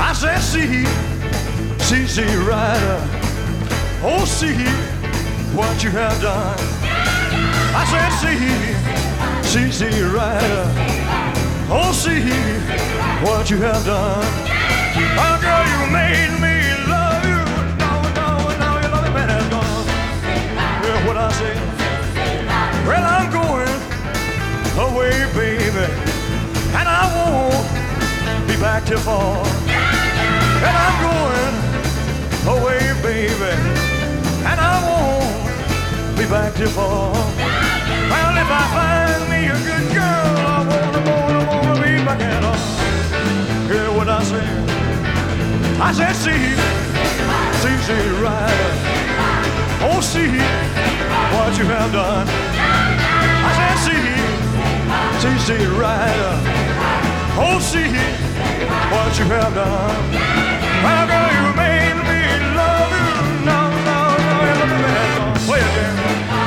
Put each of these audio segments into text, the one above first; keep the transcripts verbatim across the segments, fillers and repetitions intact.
I said, see, see, see, Rider. Oh, see what you have done. I said, see, see, see, Rider. Oh, see what you have done. Oh, girl, you made me love you. No, no, no, your loving man has gone. Hear what I say? Well, I'm going away, baby, and I won't be back till fall. And I'm going away, baby, and I won't be back till fall. Well, if I find me a good girl, I wanna, wanna, wanna be back at all. Hear what I said? I said, see, see, see, Rider. Oh, see what you have done. I said, see, see, see, Rider. Oh, see what you have done. Well, girl, you made me love you. No, no, no, you love me, man. Play it, man.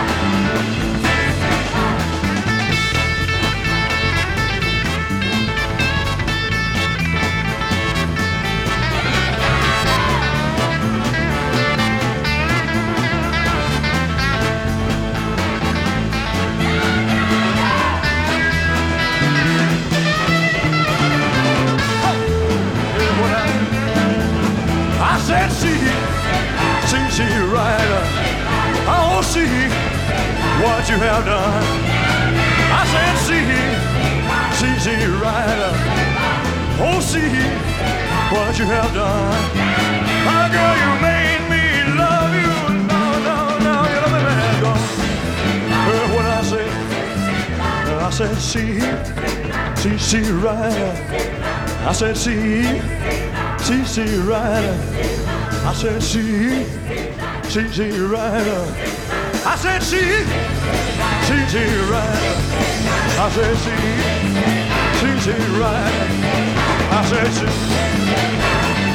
I said, see, see, see, Rider. Oh, see what you have done. I said, see, see, see, Rider. Oh, see what you have done. Oh, girl, you made me love you. No, no, no, you love me, man, gone. Heard what I said? I said, see, see, see, Rider. I said, see, see, see, Rider. I said, see, see, see, Rider. I said, see, see, see, Rider. I said, see, see, see, Rider. I said, see.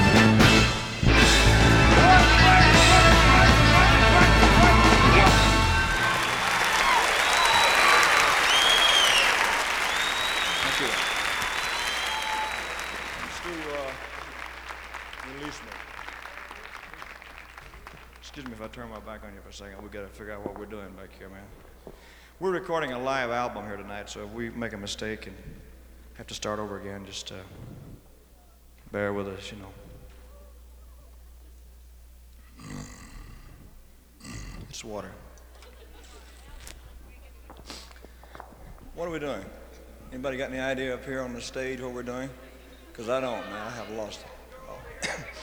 Thank you. Stu, uh, release me. Excuse me if I turn my back on you for a second. We've got to figure out what we're doing back here, man. We're recording a live album here tonight, so if we make a mistake and have to start over again, just uh, bear with us, you know. It's water. What are we doing? Anybody got any idea up here on the stage what we're doing? Because I don't, man. I have lost it. Oh.